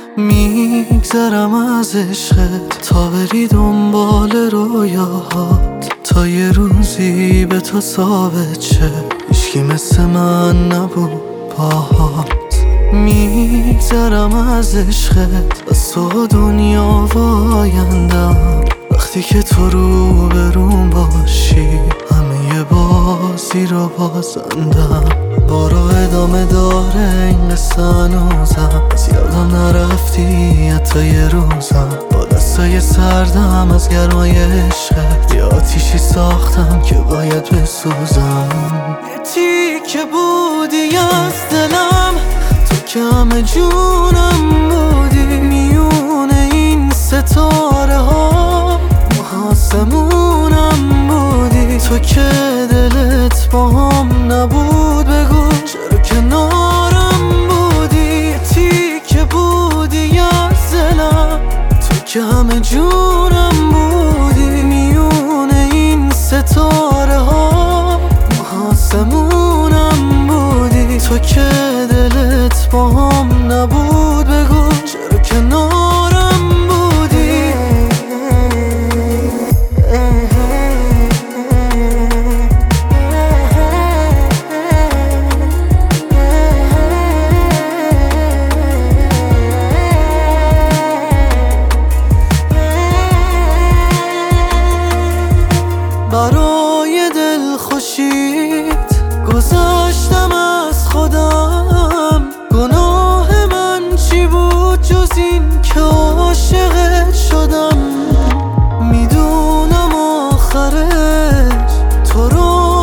میگذرم از عشقت تا بری دنبال رویاهات، تا یه روزی به تو ثابت شه هیچکی مثل من نبود باهات. میگذرم از عشقت از تو دنیا و آیندم، وقتی که تو رو بروم باشی همه یه بازی رو بازندم. بارو ادامه داره این قصه هنوزم، از یادم نرفتی حتی یه روزم. با دستای سردم از گرمای عشقت یه آتیشی ساختم که باید بسوزم. یه تیکه بودی از دلم، تو که همه جونم بودی. میونه این ستاره ها ما آسمونم بودی. تو که دلت با هم نبود بگو چرا کنارم بودی. یه تیکه بودی از دلم، تو که همه جونم بودی. میونه این ستاره ها ما آسمونم بودی. تو که دلت با هم نبود بگو چرا کنارم بودی. برای دل خوشیت گذشتم از خودم. گناه من چی بود جز این که عاشقت شدم. میدونم آخرش تو رو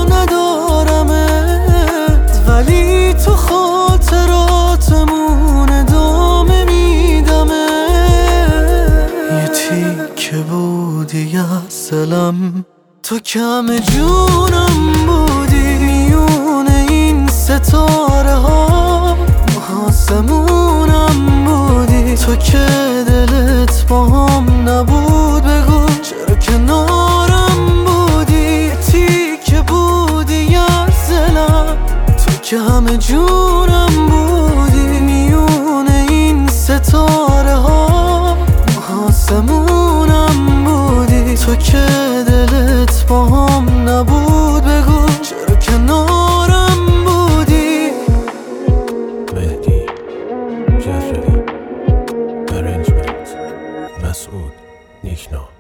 ندارمت، ولی تو خاطراتمون ادامه میدمه. یه تیکه بودی از دلم، تو که همه جونم بودی. میونه این ستاره ها ما آسمونم بودی. تو که دلت با هم نبود بگو چرا کنارم بودی. یه تیکه بودی از دلم، تو که همه جونم بودی. میونه این ستاره ها ما آسمونم بودی. تو که دلت با هم نبود بگو چرا کنارم بودی. مهدی جعفری، ارنجمنت مسعود نیکنا.